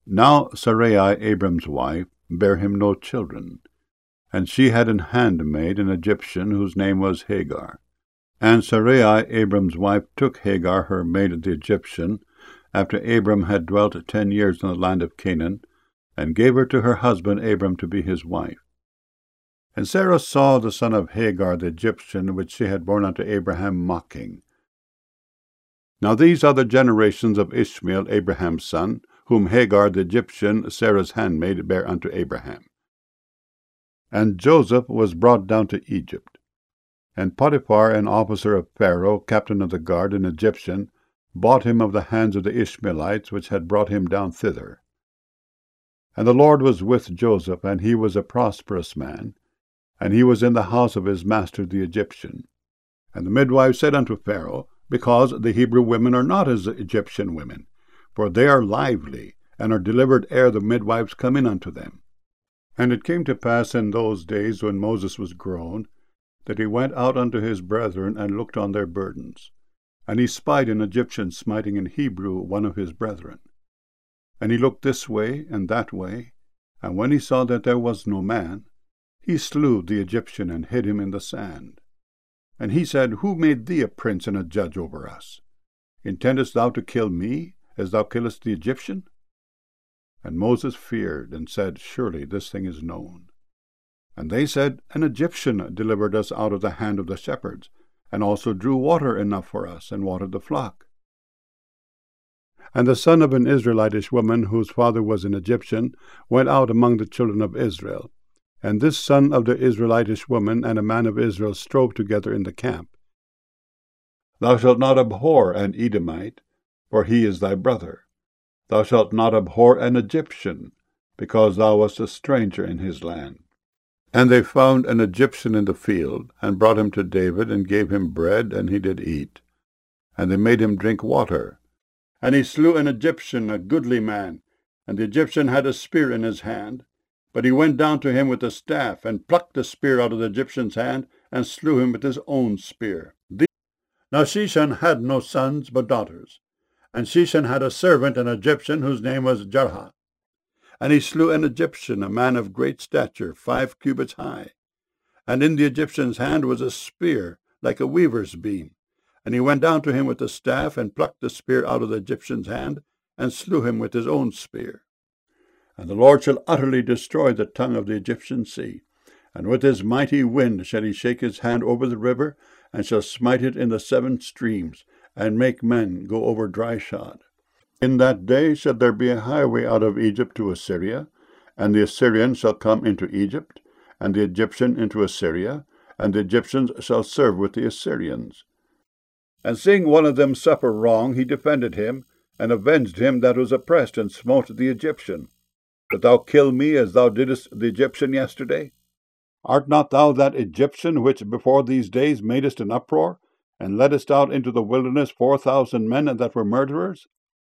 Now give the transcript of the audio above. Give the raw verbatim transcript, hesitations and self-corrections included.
Now Sarai, Abram's wife, bare him no children, and she had an handmaid, an Egyptian, whose name was Hagar. And Sarai, Abram's wife, took Hagar, her maid the Egyptian, after Abram had dwelt ten years in the land of Canaan, and gave her to her husband Abram to be his wife. And Sarah saw the son of Hagar the Egyptian, which she had borne unto Abraham, mocking. Now these are the generations of Ishmael, Abraham's son, whom Hagar the Egyptian, Sarah's handmaid, bare unto Abraham. And Joseph was brought down to Egypt. And Potiphar, an officer of Pharaoh, captain of the guard, an Egyptian, bought him of the hands of the Ishmaelites, which had brought him down thither. And the Lord was with Joseph, and he was a prosperous man, and he was in the house of his master the Egyptian. And the midwives said unto Pharaoh, Because the Hebrew women are not as the Egyptian women, for they are lively, and are delivered ere the midwives come in unto them. And it came to pass in those days, when Moses was grown, that he went out unto his brethren, and looked on their burdens. And he spied an Egyptian smiting an Hebrew, one of his brethren. And he looked this way and that way, and when he saw that there was no man, he slew the Egyptian, and hid him in the sand. And he said, Who made thee a prince and a judge over us? Intendest thou to kill me, as thou killest the Egyptian? And Moses feared, and said, Surely this thing is known. And they said, An Egyptian delivered us out of the hand of the shepherds, and also drew water enough for us, and watered the flock. And the son of an Israelitish woman, whose father was an Egyptian, went out among the children of Israel. And this son of the Israelitish woman and a man of Israel strove together in the camp. Thou shalt not abhor an Edomite, for he is thy brother. Thou shalt not abhor an Egyptian, because thou wast a stranger in his land. And they found an Egyptian in the field, and brought him to David, and gave him bread, and he did eat. And they made him drink water. And he slew an Egyptian, a goodly man, and the Egyptian had a spear in his hand. But he went down to him with a staff, and plucked the spear out of the Egyptian's hand, and slew him with his own spear. Now Sheshan had no sons, but daughters. And Sheshan had a servant, an Egyptian, whose name was Jarha. And he slew an Egyptian, a man of great stature, five cubits high. And in the Egyptian's hand was a spear, like a weaver's beam. And he went down to him with a staff, and plucked the spear out of the Egyptian's hand, and slew him with his own spear. And the Lord shall utterly destroy the tongue of the Egyptian sea, and with his mighty wind shall he shake his hand over the river, and shall smite it in the seven streams, and make men go over dry shod. In that day shall there be a highway out of Egypt to Assyria, and the Assyrian shall come into Egypt, and the Egyptian into Assyria, and the Egyptians shall serve with the Assyrians. And seeing one of them suffer wrong, he defended him, and avenged him that was oppressed, and smote the Egyptian. Wilt thou kill me as thou didst the Egyptian yesterday? Art not thou that Egyptian which before these days madest an uproar, and leddest out into the wilderness four thousand men that were murderers?